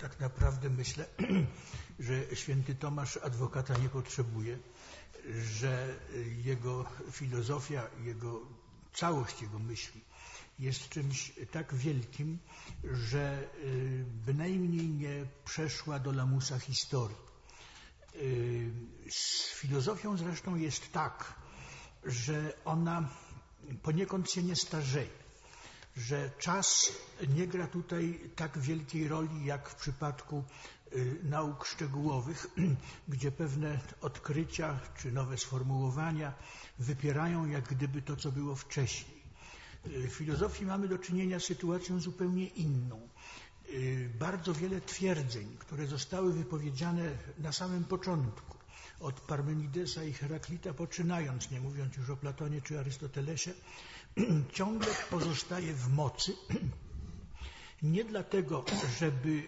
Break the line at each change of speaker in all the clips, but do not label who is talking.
tak naprawdę myślę, że święty Tomasz adwokata nie potrzebuje, że jego filozofia, całość jego myśli jest czymś tak wielkim, że bynajmniej nie przeszła do lamusa historii. Z filozofią zresztą jest tak, że ona poniekąd się nie starzeje, że czas nie gra tutaj tak wielkiej roli jak w przypadku nauk szczegółowych, gdzie pewne odkrycia czy nowe sformułowania wypierają jak gdyby to, co było wcześniej. W filozofii mamy do czynienia z sytuacją zupełnie inną. Bardzo wiele twierdzeń, które zostały wypowiedziane na samym początku, od Parmenidesa i Heraklita poczynając, nie mówiąc już o Platonie czy Arystotelesie, ciągle pozostaje w mocy. Nie dlatego, żeby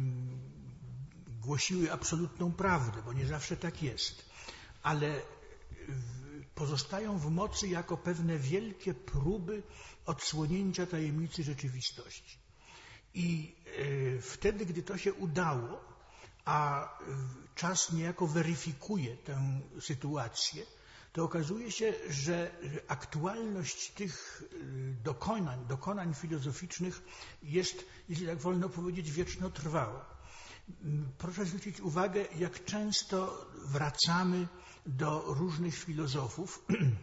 głosiły absolutną prawdę, bo nie zawsze tak jest, ale pozostają w mocy jako pewne wielkie próby odsłonięcia tajemnicy rzeczywistości. I wtedy, gdy to się udało, a czas niejako weryfikuje tę sytuację, to okazuje się, że aktualność tych dokonań filozoficznych jest, jeśli tak wolno powiedzieć, wiecznotrwała. Proszę zwrócić uwagę, jak często wracamy do różnych filozofów,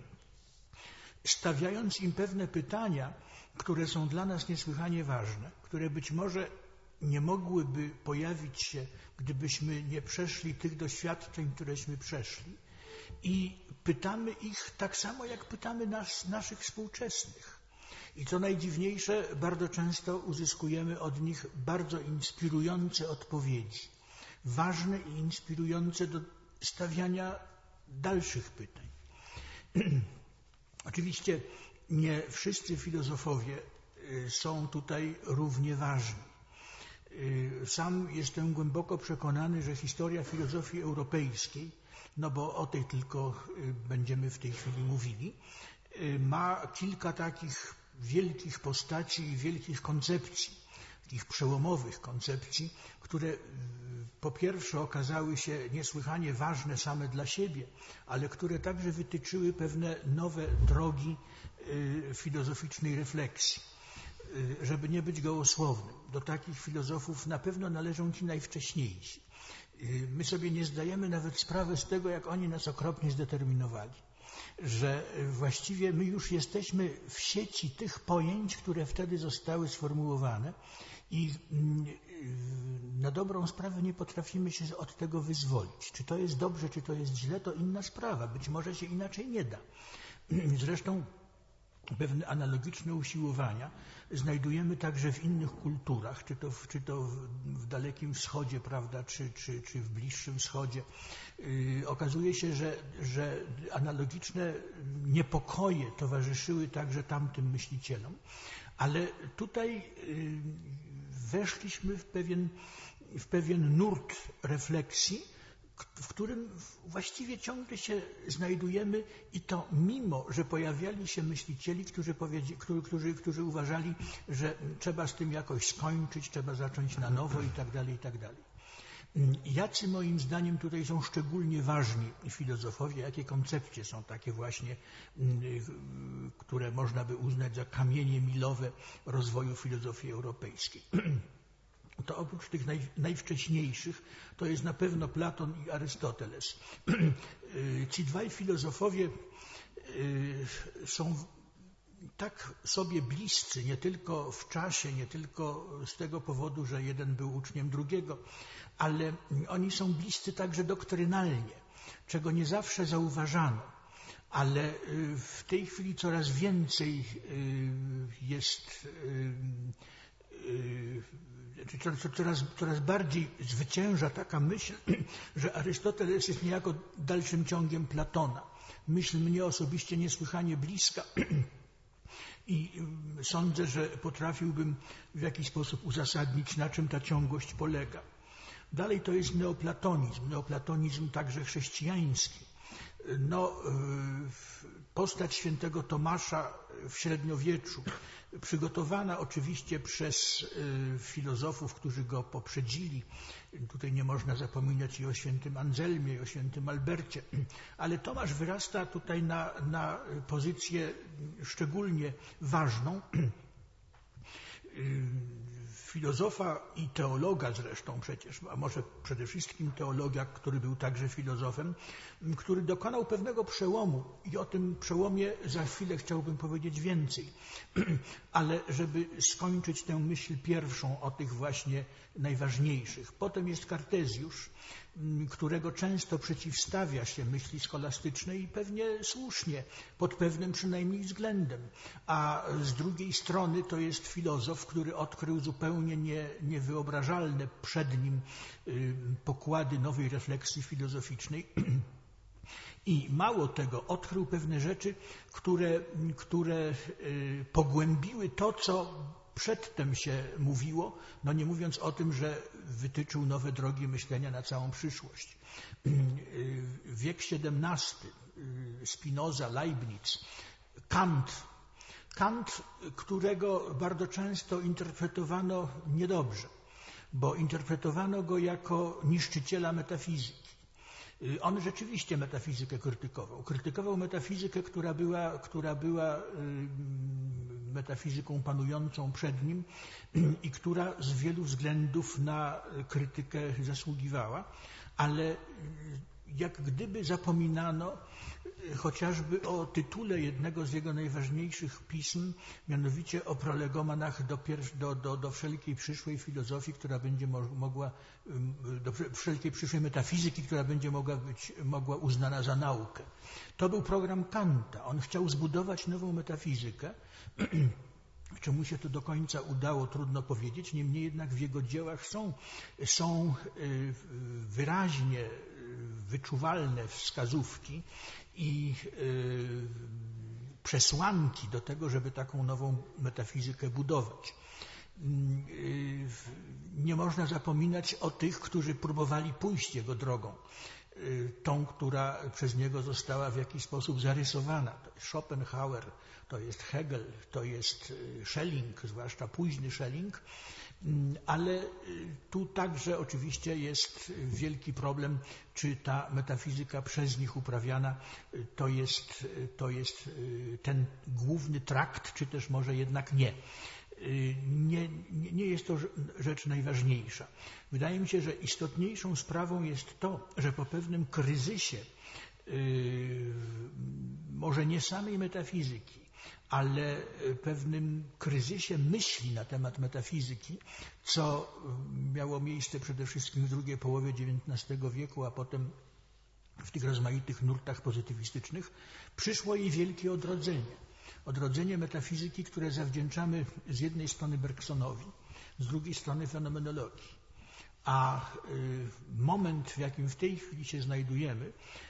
stawiając im pewne pytania, które są dla nas niesłychanie ważne, które być może nie mogłyby pojawić się, gdybyśmy nie przeszli tych doświadczeń, któreśmy przeszli. I pytamy ich tak samo, jak pytamy naszych współczesnych. I co najdziwniejsze, bardzo często uzyskujemy od nich bardzo inspirujące odpowiedzi. Ważne i inspirujące do stawiania dalszych pytań. Oczywiście nie wszyscy filozofowie są tutaj równie ważni. Sam jestem głęboko przekonany, że historia filozofii europejskiej, no bo o tej tylko będziemy w tej chwili mówili, ma kilka takich wielkich postaci i wielkich koncepcji, takich przełomowych koncepcji, które po pierwsze okazały się niesłychanie ważne same dla siebie, ale które także wytyczyły pewne nowe drogi filozoficznej refleksji. Żeby nie być gołosłownym, do takich filozofów na pewno należą ci najwcześniejsi. My sobie nie zdajemy nawet sprawy z tego, jak oni nas okropnie zdeterminowali, że właściwie my już jesteśmy w sieci tych pojęć, które wtedy zostały sformułowane i na dobrą sprawę nie potrafimy się od tego wyzwolić. Czy to jest dobrze, czy to jest źle, to inna sprawa. Być może się inaczej nie da. Zresztą pewne analogiczne usiłowania znajdujemy także w innych kulturach, czy to w Dalekim Wschodzie, prawda, czy w Bliższym Wschodzie. Okazuje się, że analogiczne niepokoje towarzyszyły także tamtym myślicielom, ale tutaj weszliśmy w pewien nurt refleksji, w którym właściwie ciągle się znajdujemy i to mimo, że pojawiali się myślicieli, którzy uważali, że trzeba z tym jakoś skończyć, trzeba zacząć na nowo i tak dalej, i tak dalej. Jacy moim zdaniem tutaj są szczególnie ważni filozofowie, jakie koncepcje są takie właśnie, które można by uznać za kamienie milowe rozwoju filozofii europejskiej. To oprócz tych najwcześniejszych, to jest na pewno Platon i Arystoteles. Ci dwaj filozofowie są tak sobie bliscy, nie tylko w czasie, nie tylko z tego powodu, że jeden był uczniem drugiego, ale oni są bliscy także doktrynalnie, czego nie zawsze zauważano. Ale w tej chwili coraz więcej jest coraz bardziej zwycięża taka myśl, że Arystoteles jest niejako dalszym ciągiem Platona. Myśl mnie osobiście niesłychanie bliska i sądzę, że potrafiłbym w jakiś sposób uzasadnić, na czym ta ciągłość polega. Dalej to jest neoplatonizm także chrześcijański. postać świętego Tomasza w średniowieczu, przygotowana oczywiście przez filozofów, którzy go poprzedzili. Tutaj nie można zapominać i o świętym Anzelmie, i o świętym Albercie, ale Tomasz wyrasta tutaj na pozycję szczególnie ważną. Filozofa i teologa zresztą przecież, a może przede wszystkim teologa, który był także filozofem, który dokonał pewnego przełomu i o tym przełomie za chwilę chciałbym powiedzieć więcej. Ale żeby skończyć tę myśl pierwszą o tych właśnie najważniejszych. Potem jest Kartezjusz, którego często przeciwstawia się myśli scholastycznej i pewnie słusznie, pod pewnym przynajmniej względem. A z drugiej strony to jest filozof, który odkrył zupełnie niewyobrażalne przed nim pokłady nowej refleksji filozoficznej. I mało tego, odkrył pewne rzeczy, które pogłębiły to, co przedtem się mówiło, no nie mówiąc o tym, że wytyczył nowe drogi myślenia na całą przyszłość. Wiek XVII, Spinoza, Leibniz, Kant, którego bardzo często interpretowano niedobrze, bo interpretowano go jako niszczyciela metafizyki. On rzeczywiście metafizykę krytykował. Krytykował metafizykę, która była metafizyką panującą przed nim i która z wielu względów na krytykę zasługiwała, ale jak gdyby zapominano chociażby o tytule jednego z jego najważniejszych pism, mianowicie o prolegomanach do wszelkiej przyszłej filozofii, która będzie mogła, do wszelkiej przyszłej metafizyki, która będzie mogła uznana za naukę. To był program Kanta. On chciał zbudować nową metafizykę. Czy mu się to do końca udało, trudno powiedzieć. Niemniej jednak w jego dziełach są wyraźnie wyczuwalne wskazówki i przesłanki do tego, żeby taką nową metafizykę budować. Nie można zapominać o tych, którzy próbowali pójść jego drogą. Tą, która przez niego została w jakiś sposób zarysowana. To jest Schopenhauer, to jest Hegel, to jest Schelling, zwłaszcza późny Schelling, ale tu także oczywiście jest wielki problem, czy ta metafizyka przez nich uprawiana to jest ten główny trakt, czy też może jednak nie. Nie jest to rzecz najważniejsza. Wydaje mi się, że istotniejszą sprawą jest to, że po pewnym kryzysie, może nie samej metafizyki, ale pewnym kryzysie myśli na temat metafizyki, co miało miejsce przede wszystkim w drugiej połowie XIX wieku, a potem w tych rozmaitych nurtach pozytywistycznych, przyszło jej wielkie odrodzenie. Odrodzenie metafizyki, które zawdzięczamy z jednej strony Bergsonowi, z drugiej strony fenomenologii. A moment, w jakim w tej chwili się znajdujemy,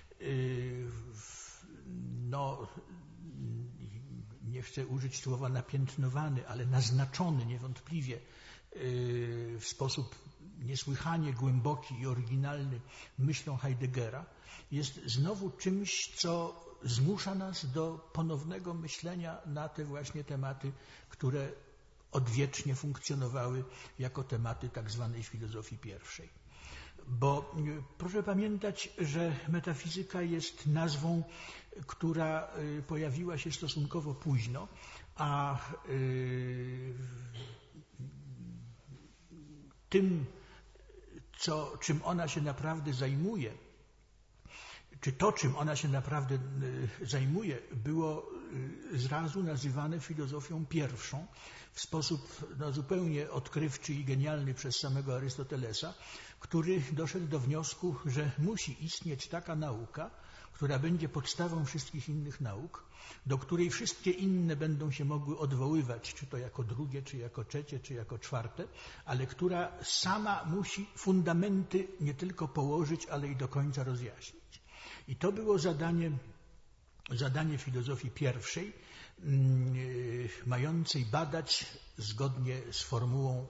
nie chcę użyć słowa napiętnowany, ale naznaczony niewątpliwie w sposób niesłychanie głęboki i oryginalny myślą Heideggera, jest znowu czymś, co zmusza nas do ponownego myślenia na te właśnie tematy, które odwiecznie funkcjonowały jako tematy tak zwanej filozofii pierwszej. Bo proszę pamiętać, że metafizyka jest nazwą, która pojawiła się stosunkowo późno, a tym, czym ona się naprawdę zajmuje, czy to, czym ona się naprawdę zajmuje, było zrazu nazywane filozofią pierwszą w sposób zupełnie odkrywczy i genialny przez samego Arystotelesa, który doszedł do wniosku, że musi istnieć taka nauka, która będzie podstawą wszystkich innych nauk, do której wszystkie inne będą się mogły odwoływać, czy to jako drugie, czy jako trzecie, czy jako czwarte, ale która sama musi fundamenty nie tylko położyć, ale i do końca rozjaśnić. I to było zadanie filozofii pierwszej, mającej badać, zgodnie z formułą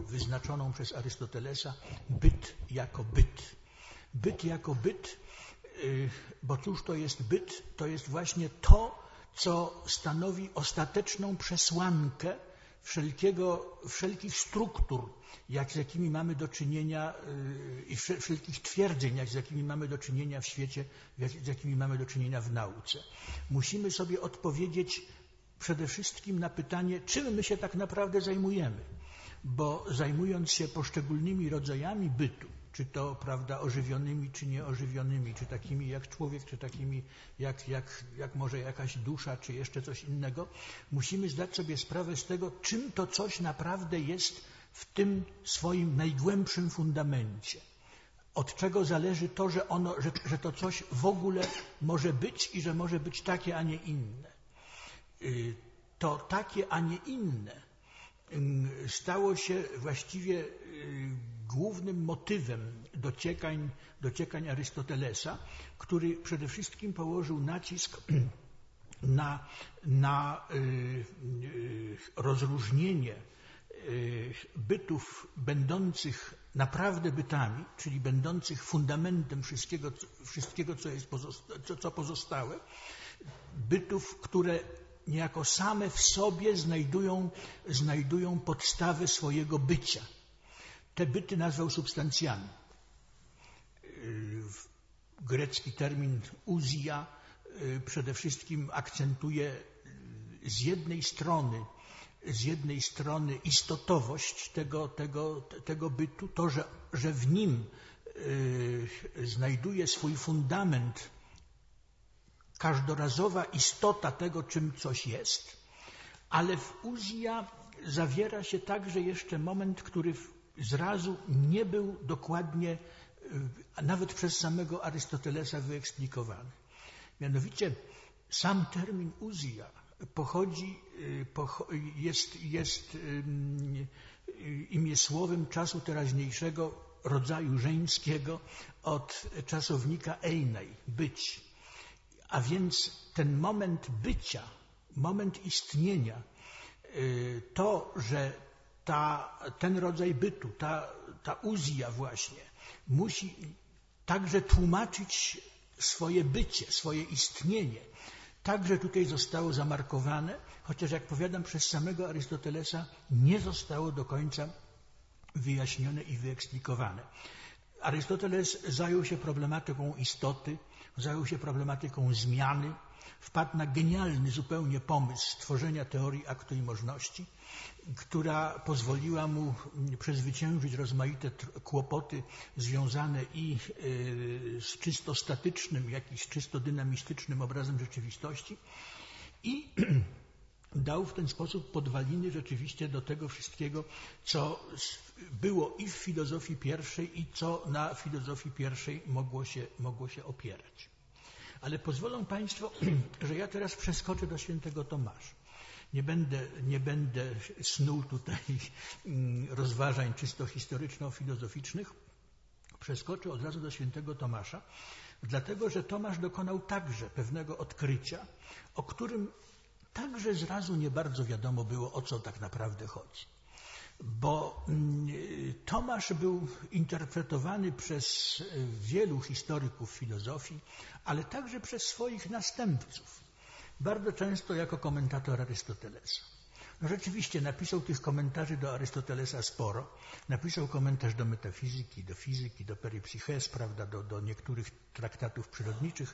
wyznaczoną przez Arystotelesa, byt jako byt. Byt jako byt bo cóż to jest byt? To jest właśnie to, co stanowi ostateczną przesłankę wszelkich struktur, z jakimi mamy do czynienia i wszelkich twierdzeń, z jakimi mamy do czynienia w świecie, z jakimi mamy do czynienia w nauce. Musimy sobie odpowiedzieć przede wszystkim na pytanie, czym my się tak naprawdę zajmujemy, bo zajmując się poszczególnymi rodzajami bytu, czy to, prawda, ożywionymi, czy nieożywionymi, czy takimi jak człowiek, czy takimi jak może jakaś dusza, czy jeszcze coś innego, musimy zdać sobie sprawę z tego, czym to coś naprawdę jest w tym swoim najgłębszym fundamencie. Od czego zależy to, że to coś w ogóle może być i że może być takie, a nie inne. To takie, a nie inne stało się właściwie głównym motywem dociekań Arystotelesa, który przede wszystkim położył nacisk na rozróżnienie bytów będących naprawdę bytami, czyli będących fundamentem wszystkiego co pozostałe, bytów, które niejako same w sobie znajdują podstawę swojego bycia. Te byty nazwał substancjami. Grecki termin ousia przede wszystkim akcentuje z jednej strony istotowość tego bytu, to, że w nim znajduje swój fundament każdorazowa istota tego, czym coś jest, ale w ousia zawiera się także jeszcze moment, który zrazu nie był dokładnie, nawet przez samego Arystotelesa, wyeksplikowany. Mianowicie sam termin ousia jest imiesłowym czasu teraźniejszego rodzaju żeńskiego od czasownika einai, być. A więc ten moment bycia, moment istnienia, to, że ten rodzaj bytu, ta ousia właśnie, musi także tłumaczyć swoje bycie, swoje istnienie. Także tutaj zostało zamarkowane, chociaż jak powiadam, przez samego Arystotelesa nie zostało do końca wyjaśnione i wyeksplikowane. Arystoteles zajął się problematyką istoty, zajął się problematyką zmiany, wpadł na genialny zupełnie pomysł stworzenia teorii aktu i możności, która pozwoliła mu przezwyciężyć rozmaite kłopoty związane i z czysto statycznym, jak i z czysto dynamistycznym obrazem rzeczywistości i dał w ten sposób podwaliny rzeczywiście do tego wszystkiego, co było i w filozofii pierwszej, i co na filozofii pierwszej mogło się opierać. Ale pozwolą Państwo, że ja teraz przeskoczę do świętego Tomasza. Nie będę snuł tutaj rozważań czysto historyczno-filozoficznych. Przeskoczę od razu do świętego Tomasza, dlatego że Tomasz dokonał także pewnego odkrycia, o którym także zrazu nie bardzo wiadomo było, o co tak naprawdę chodzi. Bo Tomasz był interpretowany przez wielu historyków filozofii, ale także przez swoich następców. Bardzo często jako komentator Arystotelesa. No rzeczywiście napisał tych komentarzy do Arystotelesa sporo. Napisał komentarz do metafizyki, do fizyki, do peripsyches, prawda, do niektórych traktatów przyrodniczych,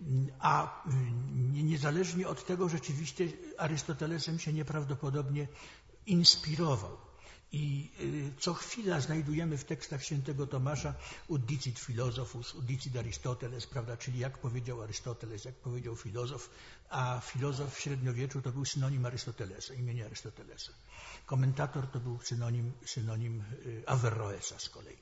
a niezależnie od tego rzeczywiście Arystotelesem się nieprawdopodobnie inspirował. I co chwila znajdujemy w tekstach świętego Tomasza udicit philosophus, udicit Aristoteles, prawda, czyli jak powiedział Arystoteles, jak powiedział filozof, a filozof w średniowieczu to był synonim Arystotelesa, imienia Arystotelesa. Komentator to był synonim Averroesa z kolei.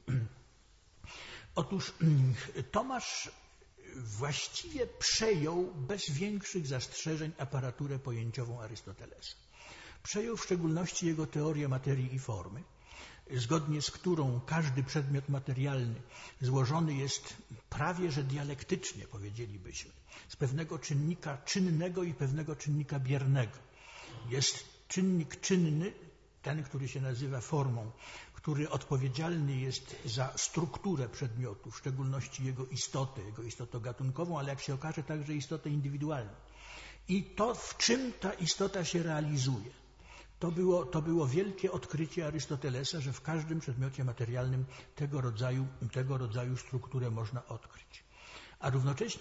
Otóż Tomasz właściwie przejął bez większych zastrzeżeń aparaturę pojęciową Arystotelesa. Przejął w szczególności jego teorię materii i formy, zgodnie z którą każdy przedmiot materialny złożony jest prawie że dialektycznie, powiedzielibyśmy, z pewnego czynnika czynnego i pewnego czynnika biernego. Jest czynnik czynny, ten, który się nazywa formą, który odpowiedzialny jest za strukturę przedmiotu, w szczególności jego istotę gatunkową, ale jak się okaże także istotę indywidualną. I to, w czym ta istota się realizuje. To było wielkie odkrycie Arystotelesa, że w każdym przedmiocie materialnym tego rodzaju strukturę można odkryć. A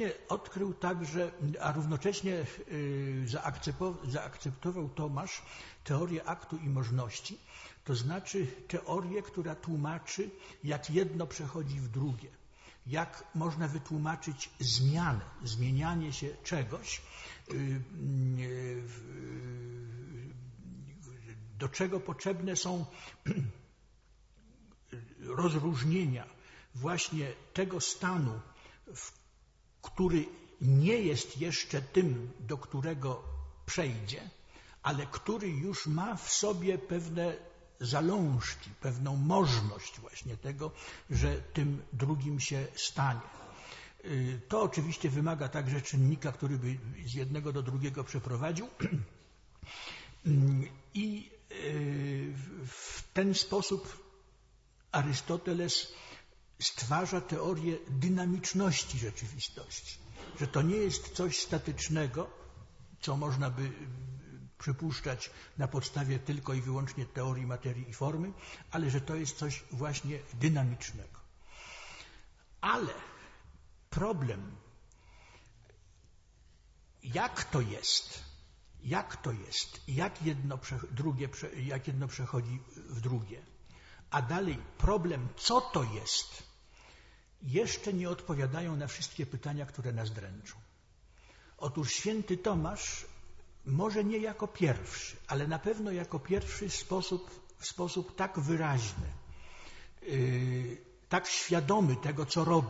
równocześnie zaakceptował Tomasz teorię aktu i możności, to znaczy teorię, która tłumaczy, jak jedno przechodzi w drugie, jak można wytłumaczyć zmienianie się czegoś, do czego potrzebne są rozróżnienia właśnie tego stanu, który nie jest jeszcze tym, do którego przejdzie, ale który już ma w sobie pewne zalążki, pewną możność właśnie tego, że tym drugim się stanie. To oczywiście wymaga także czynnika, który by z jednego do drugiego przeprowadził i w ten sposób Arystoteles stwarza teorię dynamiczności rzeczywistości, że to nie jest coś statycznego, co można by przypuszczać na podstawie tylko i wyłącznie teorii materii i formy, ale że to jest coś właśnie dynamicznego. Ale problem, jak to jest, jak jedno przechodzi w drugie, a dalej problem, co to jest, jeszcze nie odpowiadają na wszystkie pytania, które nas dręczą. Otóż święty Tomasz, może nie jako pierwszy, ale na pewno jako pierwszy w sposób tak wyraźny, tak świadomy tego, co robi,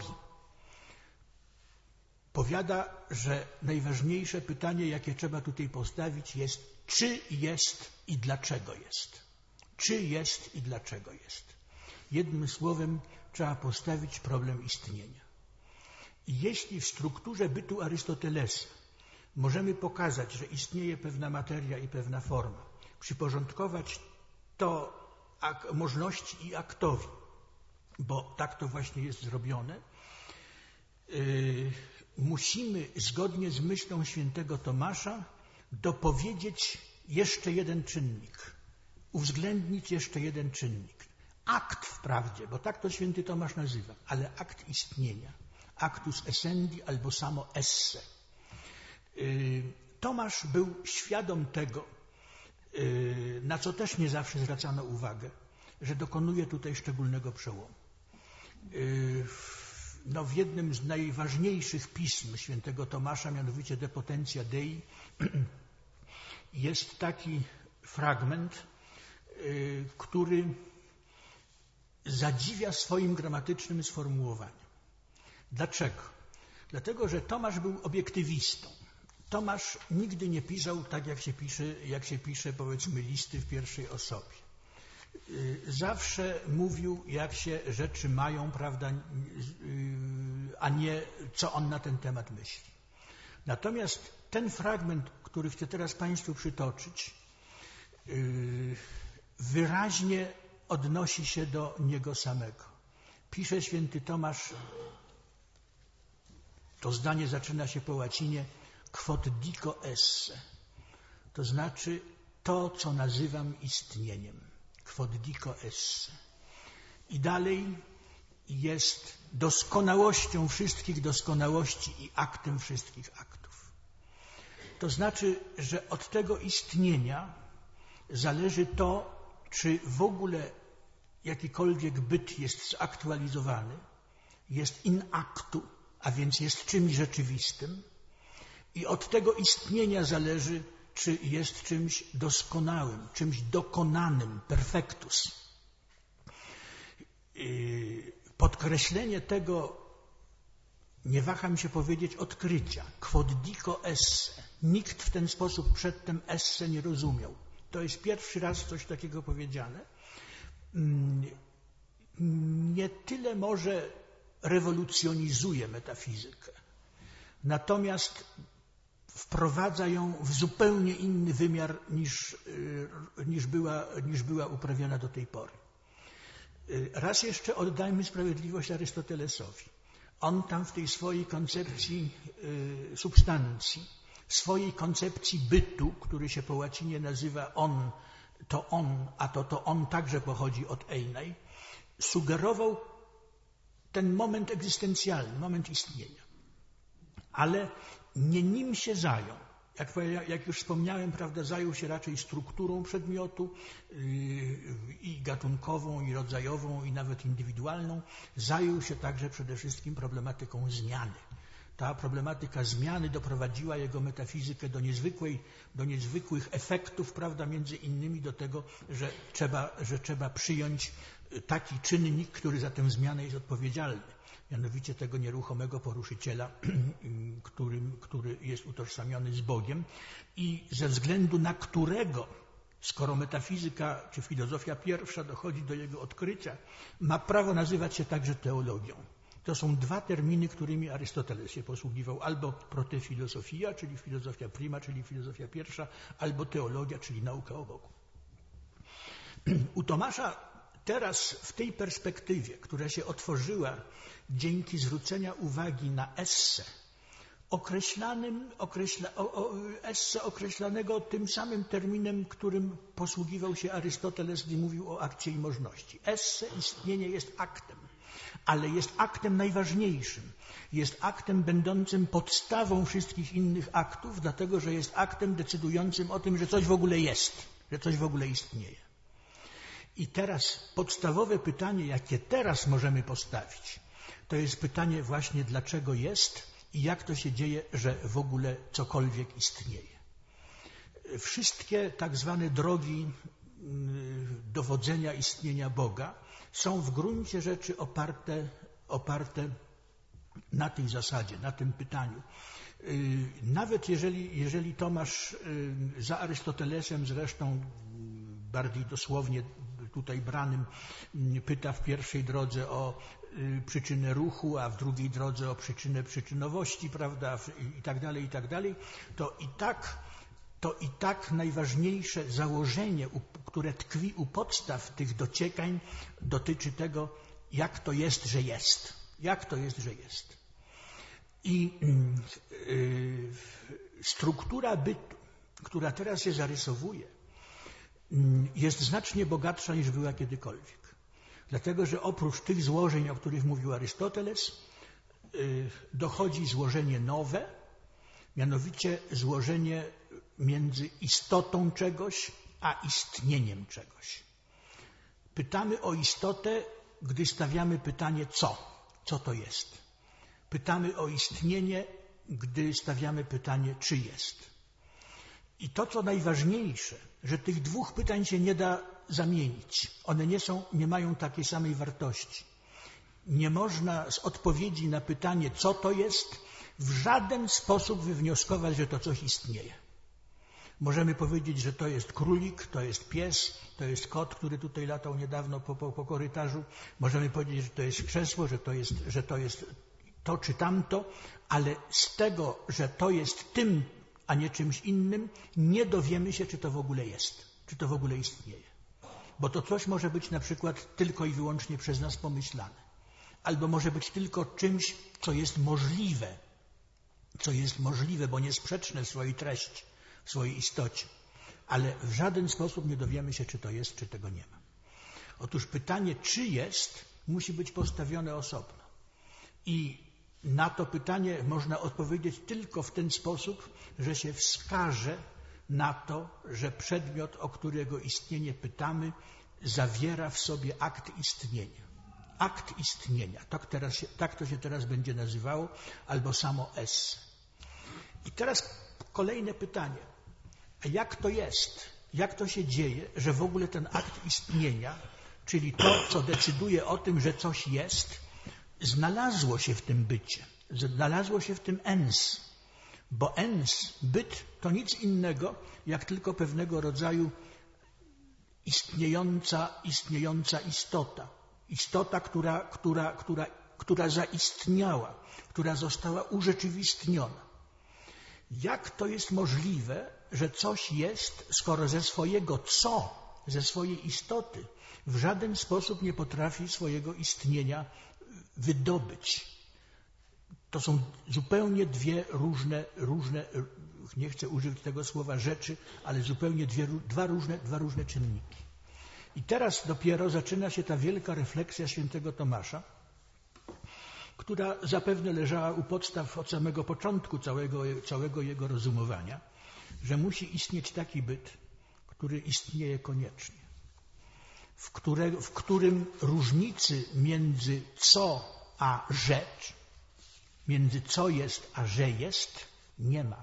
powiada, że najważniejsze pytanie, jakie trzeba tutaj postawić, jest, czy jest i dlaczego jest. Czy jest i dlaczego jest. Jednym słowem trzeba postawić problem istnienia. I jeśli w strukturze bytu Arystotelesa możemy pokazać, że istnieje pewna materia i pewna forma, przyporządkować to możności i aktowi, bo tak to właśnie jest zrobione, musimy zgodnie z myślą świętego Tomasza dopowiedzieć jeszcze jeden czynnik, uwzględnić jeszcze jeden czynnik. Akt wprawdzie, bo tak to święty Tomasz nazywa, ale akt istnienia, actus essendi albo samo esse. Tomasz był świadom tego, na co też nie zawsze zwracano uwagę, że dokonuje tutaj szczególnego przełomu. W jednym z najważniejszych pism świętego Tomasza, mianowicie De Potentia Dei, jest taki fragment, który zadziwia swoim gramatycznym sformułowaniem. Dlaczego? Dlatego, że Tomasz był obiektywistą. Tomasz nigdy nie pisał tak, jak się pisze, powiedzmy, listy w pierwszej osobie. Zawsze mówił, jak się rzeczy mają, prawda, a nie co on na ten temat myśli. Natomiast ten fragment, który chcę teraz Państwu przytoczyć, wyraźnie odnosi się do niego samego. Pisze święty Tomasz, to zdanie zaczyna się po łacinie, quod dico esse, to znaczy to, co nazywam istnieniem. Quod dico esse. I dalej jest doskonałością wszystkich doskonałości i aktem wszystkich aktów. To znaczy, że od tego istnienia zależy to, czy w ogóle jakikolwiek byt jest zaktualizowany, jest in actu, a więc jest czymś rzeczywistym, i od tego istnienia zależy, czy jest czymś doskonałym, czymś dokonanym, perfectus. Podkreślenie tego, nie waham się powiedzieć, odkrycia, quod dico esse. Nikt w ten sposób przedtem esse nie rozumiał. To jest pierwszy raz coś takiego powiedziane. Nie tyle może rewolucjonizuje metafizykę, natomiast wprowadza ją w zupełnie inny wymiar niż była uprawiana do tej pory. Raz jeszcze oddajmy sprawiedliwość Arystotelesowi. On tam w tej swojej koncepcji substancji, swojej koncepcji bytu, który się po łacinie nazywa on, a to on także pochodzi od Einai, sugerował ten moment egzystencjalny, moment istnienia. Ale nie nim się zajął. Jak już wspomniałem, prawda, zajął się raczej strukturą przedmiotu i gatunkową, i rodzajową, i nawet indywidualną. Zajął się także przede wszystkim problematyką zmiany. Ta problematyka zmiany doprowadziła jego metafizykę do niezwykłych efektów, prawda, między innymi do tego, że trzeba przyjąć taki czynnik, który za tę zmianę jest odpowiedzialny. Mianowicie tego nieruchomego poruszyciela, który jest utożsamiony z Bogiem i ze względu na którego, skoro metafizyka czy filozofia pierwsza dochodzi do jego odkrycia, ma prawo nazywać się także teologią. To są dwa terminy, którymi Arystoteles się posługiwał. Albo protefilosofia, czyli filozofia prima, czyli filozofia pierwsza, albo teologia, czyli nauka o Bogu. U Tomasza teraz w tej perspektywie, która się otworzyła dzięki zwrócenia uwagi na esse, esse określanego tym samym terminem, którym posługiwał się Arystoteles, gdy mówił o akcie i możności. Esse, istnienie, jest aktem, ale jest aktem najważniejszym. Jest aktem będącym podstawą wszystkich innych aktów, dlatego że jest aktem decydującym o tym, że coś w ogóle jest, że coś w ogóle istnieje. I teraz podstawowe pytanie, jakie teraz możemy postawić, to jest pytanie właśnie, dlaczego jest i jak to się dzieje, że w ogóle cokolwiek istnieje. Wszystkie tak zwane drogi dowodzenia istnienia Boga są w gruncie rzeczy oparte na tej zasadzie, na tym pytaniu. Nawet jeżeli Tomasz za Arystotelesem, zresztą bardziej dosłownie tutaj branym, pyta w pierwszej drodze o przyczynę ruchu, a w drugiej drodze o przyczynę przyczynowości, prawda, i tak dalej, to i tak najważniejsze założenie, które tkwi u podstaw tych dociekań, dotyczy tego, jak to jest, że jest. Jak to jest, że jest. I struktura bytu, która teraz się zarysowuje, jest znacznie bogatsza niż była kiedykolwiek. Dlatego, że oprócz tych złożeń, o których mówił Arystoteles, dochodzi złożenie nowe, mianowicie złożenie między istotą czegoś a istnieniem czegoś. Pytamy o istotę, gdy stawiamy pytanie co? Co to jest? Pytamy o istnienie, gdy stawiamy pytanie czy jest. I to, co najważniejsze, że tych dwóch pytań się nie da zamienić. One nie mają takiej samej wartości. Nie można z odpowiedzi na pytanie, co to jest, w żaden sposób wywnioskować, że to coś istnieje. Możemy powiedzieć, że to jest królik, to jest pies, to jest kot, który tutaj latał niedawno po korytarzu. Możemy powiedzieć, że to jest krzesło, że to jest to czy tamto, ale z tego, że to jest tym, a nie czymś innym, nie dowiemy się, czy to w ogóle jest, czy to w ogóle istnieje. Bo to coś może być na przykład tylko i wyłącznie przez nas pomyślane. Albo może być tylko czymś, co jest możliwe, bo niesprzeczne w swojej treści, w swojej istocie. Ale w żaden sposób nie dowiemy się, czy to jest, czy tego nie ma. Otóż pytanie, czy jest, musi być postawione osobno. I na to pytanie można odpowiedzieć tylko w ten sposób, że się wskaże na to, że przedmiot, o którego istnienie pytamy, zawiera w sobie akt istnienia. Akt istnienia. Tak to się teraz będzie nazywało, albo samo esse. I teraz kolejne pytanie. A jak to jest? Jak to się dzieje, że w ogóle ten akt istnienia, czyli to, co decyduje o tym, że coś jest, znalazło się w tym bycie, znalazło się w tym ens. Bo ens, byt, to nic innego, jak tylko pewnego rodzaju istniejąca istota. Istota, która zaistniała, która została urzeczywistniona. Jak to jest możliwe, że coś jest, skoro ze swojej istoty w żaden sposób nie potrafi swojego istnienia wydobyć? To są zupełnie dwie różne, nie chcę użyć tego słowa rzeczy, ale zupełnie dwa różne czynniki. I teraz dopiero zaczyna się ta wielka refleksja świętego Tomasza, która zapewne leżała u podstaw od samego początku całego jego rozumowania, że musi istnieć taki byt, który istnieje koniecznie, w którym różnicy między co a rzecz, między co jest a że jest, nie ma.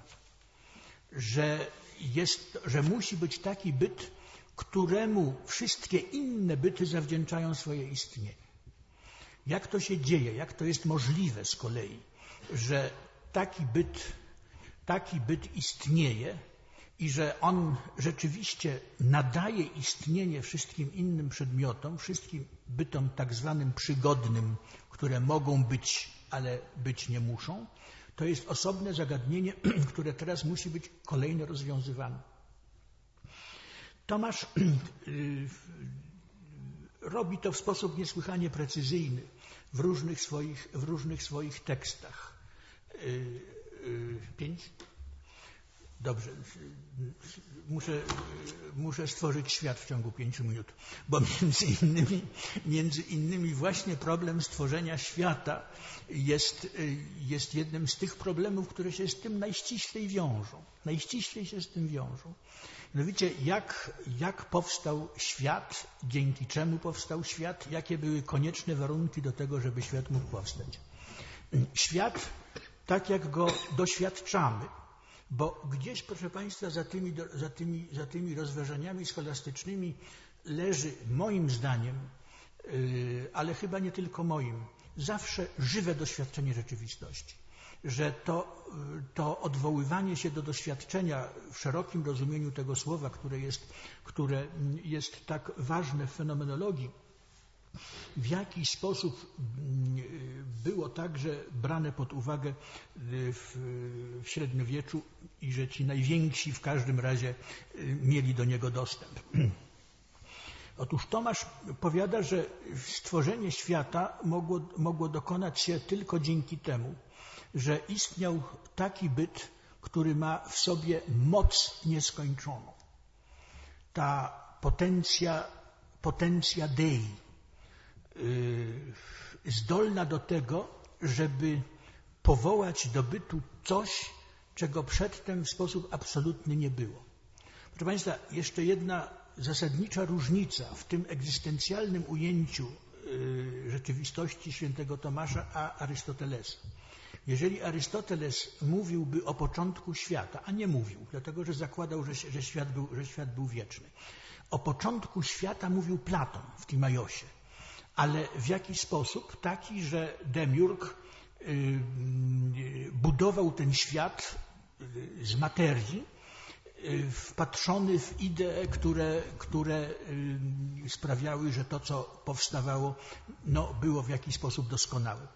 Że musi być taki byt, któremu wszystkie inne byty zawdzięczają swoje istnienie. Jak to się dzieje, jak to jest możliwe z kolei, że taki byt istnieje i że on rzeczywiście nadaje istnienie wszystkim innym przedmiotom, wszystkim bytom tak zwanym przygodnym, które mogą być, ale być nie muszą, to jest osobne zagadnienie, które teraz musi być kolejno rozwiązywane. Tomasz robi to w sposób niesłychanie precyzyjny w różnych swoich tekstach. 5? Dobrze. Muszę stworzyć świat w ciągu 5 minut, bo między innymi właśnie problem stworzenia świata jest jednym z tych problemów, które się z tym najściślej się z tym wiążą. Mianowicie, jak powstał świat, dzięki czemu powstał świat, jakie były konieczne warunki do tego, żeby świat mógł powstać. Świat, tak jak go doświadczamy, bo gdzieś, proszę Państwa, za tymi rozważaniami scholastycznymi leży, moim zdaniem, ale chyba nie tylko moim, zawsze żywe doświadczenie rzeczywistości. Że to odwoływanie się do doświadczenia w szerokim rozumieniu tego słowa, które jest tak ważne w fenomenologii, w jakiś sposób było także brane pod uwagę w średniowieczu i że ci najwięksi w każdym razie mieli do niego dostęp. Otóż Tomasz powiada, że stworzenie świata mogło dokonać się tylko dzięki temu, że istniał taki byt, który ma w sobie moc nieskończoną. Ta potentia Dei, zdolna do tego, żeby powołać do bytu coś, czego przedtem w sposób absolutny nie było. Proszę Państwa, jeszcze jedna zasadnicza różnica w tym egzystencjalnym ujęciu rzeczywistości świętego Tomasza a Arystotelesa. Jeżeli Arystoteles mówiłby o początku świata, a nie mówił, dlatego że zakładał, że świat był wieczny. O początku świata mówił Platon w Timajosie, ale w jakiś sposób taki, że Demiurg budował ten świat z materii, wpatrzony w idee, które sprawiały, że to, co powstawało, było w jakiś sposób doskonałe.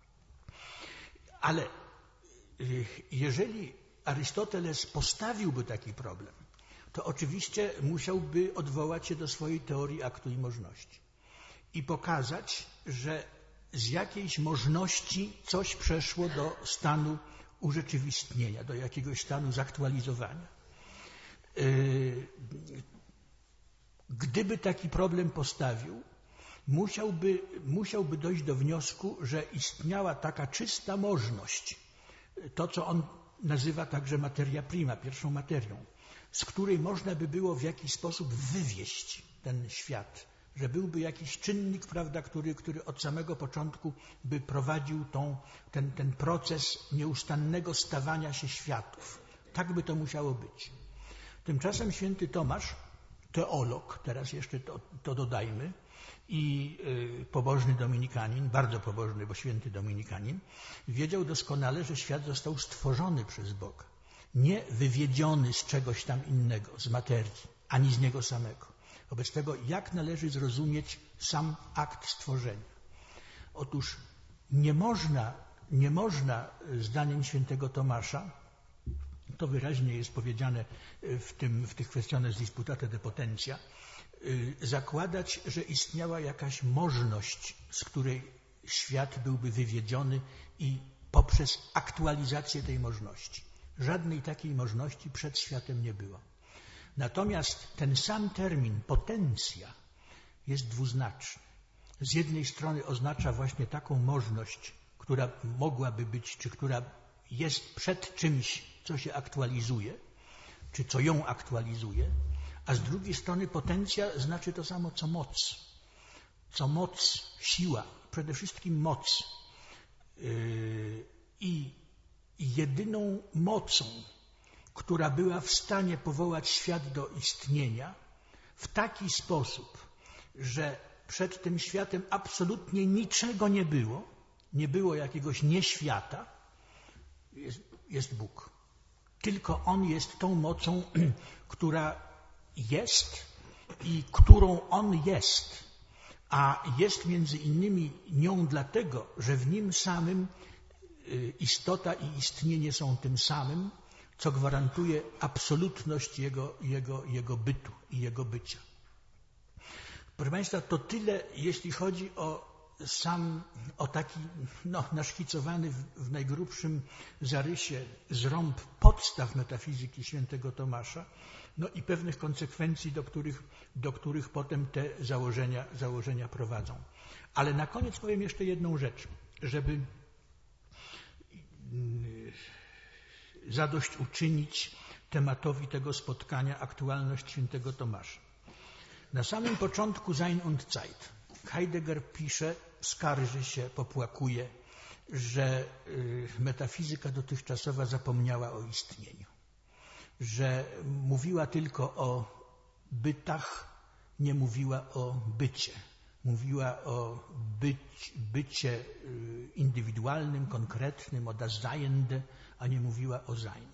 Ale jeżeli Arystoteles postawiłby taki problem, to oczywiście musiałby odwołać się do swojej teorii aktu i możności i pokazać, że z jakiejś możności coś przeszło do stanu urzeczywistnienia, do jakiegoś stanu zaktualizowania. Gdyby taki problem postawił, musiałby dojść do wniosku, że istniała taka czysta możność, to co on nazywa także materia prima, pierwszą materią, z której można by było w jakiś sposób wywieść ten świat, że byłby jakiś czynnik, prawda, który od samego początku by prowadził ten proces nieustannego stawania się światów. Tak by to musiało być. Tymczasem święty Tomasz, teolog, teraz jeszcze to dodajmy, i pobożny dominikanin, bardzo pobożny, bo święty dominikanin, wiedział doskonale, że świat został stworzony przez Boga, nie wywiedziony z czegoś tam innego, z materii, ani z niego samego. Wobec tego, jak należy zrozumieć sam akt stworzenia? Otóż nie można, zdaniem świętego Tomasza, to wyraźnie jest powiedziane w tych Questiones Disputate de Potentia, zakładać, że istniała jakaś możność, z której świat byłby wywiedziony i poprzez aktualizację tej możności. Żadnej takiej możności przed światem nie było. Natomiast ten sam termin potencja jest dwuznaczny. Z jednej strony oznacza właśnie taką możność, która mogłaby być, czy która jest przed czymś, co się aktualizuje, czy co ją aktualizuje, a z drugiej strony potencja znaczy to samo co moc. Co moc, siła, przede wszystkim moc. I jedyną mocą, która była w stanie powołać świat do istnienia w taki sposób, że przed tym światem absolutnie niczego nie było jakiegoś nieświata, jest Bóg. Tylko On jest tą mocą, która jest i którą On jest. A jest między innymi nią dlatego, że w Nim samym istota i istnienie są tym samym, co gwarantuje absolutność Jego bytu i Jego bycia. Proszę Państwa, to tyle, jeśli chodzi o taki naszkicowany w najgrubszym zarysie zrąb podstaw metafizyki świętego Tomasza, i pewnych konsekwencji, do których potem te założenia prowadzą. Ale na koniec powiem jeszcze jedną rzecz, żeby zadośćuczynić tematowi tego spotkania aktualność świętego Tomasza. Na samym początku Sein und Zeit Heidegger pisze, skarży się, popłakuje, że metafizyka dotychczasowa zapomniała o istnieniu, że mówiła tylko o bytach, nie mówiła o bycie. Mówiła o bycie indywidualnym, konkretnym, o das Seiende, a nie mówiła o Sein.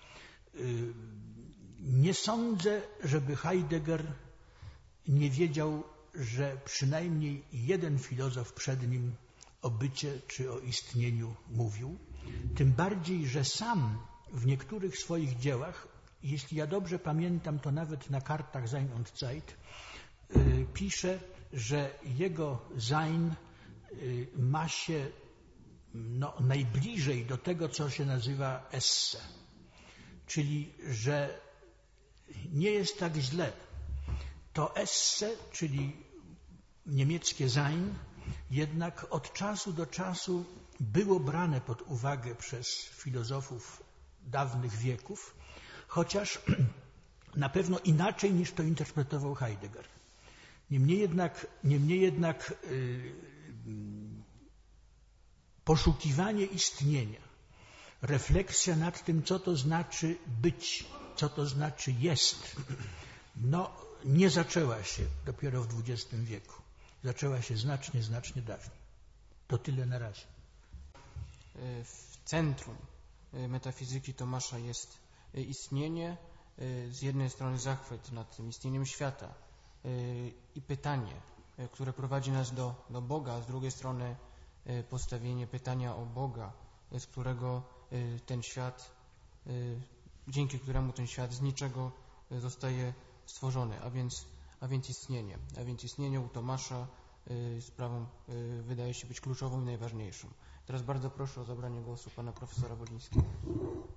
Nie sądzę, żeby Heidegger nie wiedział, że przynajmniej jeden filozof przed nim o bycie czy o istnieniu mówił. Tym bardziej, że sam w niektórych swoich dziełach, jeśli ja dobrze pamiętam, to nawet na kartach Sein und Zeit, pisze, że jego Sein ma się najbliżej do tego, co się nazywa esse. Czyli, że nie jest tak źle. To esse, czyli niemieckie Sein, jednak od czasu do czasu było brane pod uwagę przez filozofów dawnych wieków, chociaż na pewno inaczej niż to interpretował Heidegger. Niemniej jednak poszukiwanie istnienia, refleksja nad tym, co to znaczy być, co to znaczy jest, nie zaczęła się dopiero w XX wieku. Zaczęła się znacznie dawniej. To tyle na razie.
W centrum metafizyki Tomasza jest istnienie, z jednej strony zachwyt nad tym istnieniem świata i pytanie, które prowadzi nas do Boga, a z drugiej strony postawienie pytania o Boga, z którego ten świat, dzięki któremu ten świat z niczego zostaje stworzony, a więc istnienie. A więc istnienie u Tomasza sprawą wydaje się być kluczową i najważniejszą. Teraz bardzo proszę o zabranie głosu pana profesora Wolińskiego.